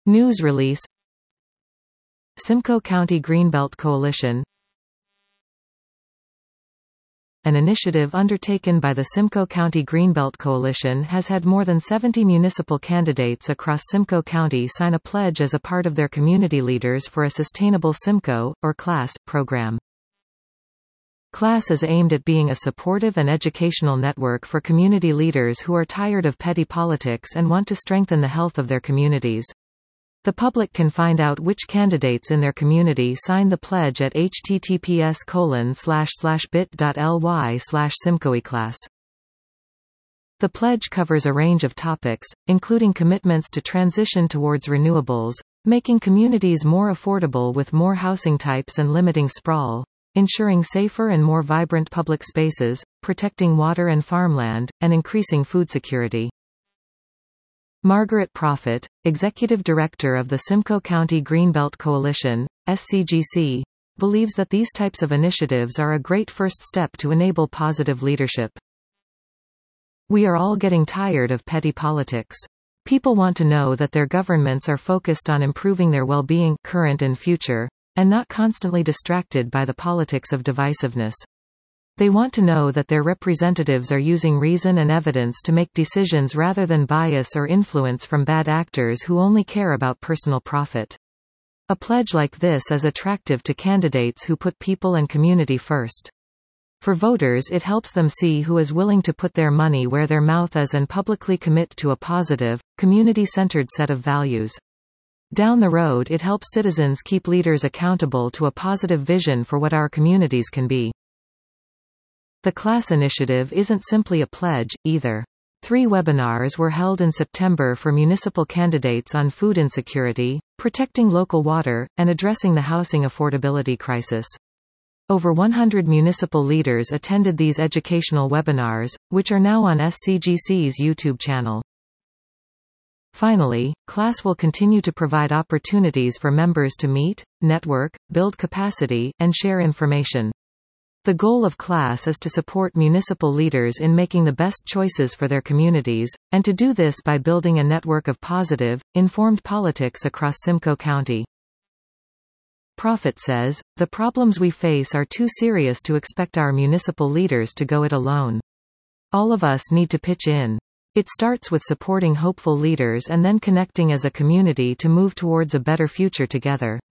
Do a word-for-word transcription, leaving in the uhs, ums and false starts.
News release. Simcoe County Greenbelt Coalition. An initiative undertaken by the Simcoe County Greenbelt Coalition has had more than seventy municipal candidates across Simcoe County sign a pledge as a part of their Community Leaders for a Sustainable Simcoe, or CLASS, program. CLASS is aimed at being a supportive and educational network for community leaders who are tired of petty politics and want to strengthen the health of their communities. The public can find out which candidates in their community sign the pledge at h t t p s colon slash slash bit dot l y slash simcoeclass. The pledge covers a range of topics, including commitments to transition towards renewables, making communities more affordable with more housing types and limiting sprawl, ensuring safer and more vibrant public spaces, protecting water and farmland, and increasing food security. Margaret Proffitt, Executive Director of the Simcoe County Greenbelt Coalition, S C G C, believes that these types of initiatives are a great first step to enable positive leadership. We are all getting tired of petty politics. People want to know that their governments are focused on improving their well-being, current and future, and not constantly distracted by the politics of divisiveness. They want to know that their representatives are using reason and evidence to make decisions rather than bias or influence from bad actors who only care about personal profit. A pledge like this is attractive to candidates who put people and community first. For voters, it helps them see who is willing to put their money where their mouth is and publicly commit to a positive, community-centered set of values. Down the road, it helps citizens keep leaders accountable to a positive vision for what our communities can be. The CLASS initiative isn't simply a pledge, either. Three webinars were held in September for municipal candidates on food insecurity, protecting local water, and addressing the housing affordability crisis. Over one hundred municipal leaders attended these educational webinars, which are now on S C G C's YouTube channel. Finally, CLASS will continue to provide opportunities for members to meet, network, build capacity, and share information. The goal of CLASS is to support municipal leaders in making the best choices for their communities, and to do this by building a network of positive, informed politics across Simcoe County. Proffitt says, "The problems we face are too serious to expect our municipal leaders to go it alone. All of us need to pitch in. It starts with supporting hopeful leaders and then connecting as a community to move towards a better future together."